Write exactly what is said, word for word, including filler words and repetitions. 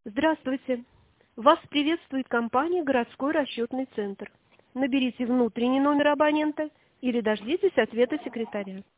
Здравствуйте! Вас приветствует компания «Городской расчетный центр». Наберите внутренний номер абонента или дождитесь ответа секретаря.